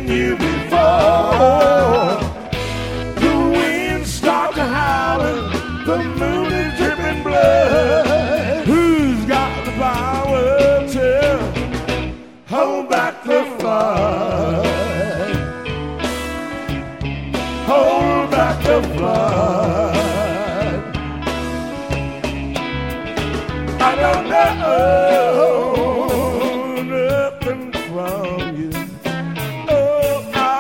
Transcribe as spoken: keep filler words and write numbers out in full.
you before. The wind starts howling, the moon is dripping blood. Who's got the power to hold back the flood? Hold back the flood. I don't know.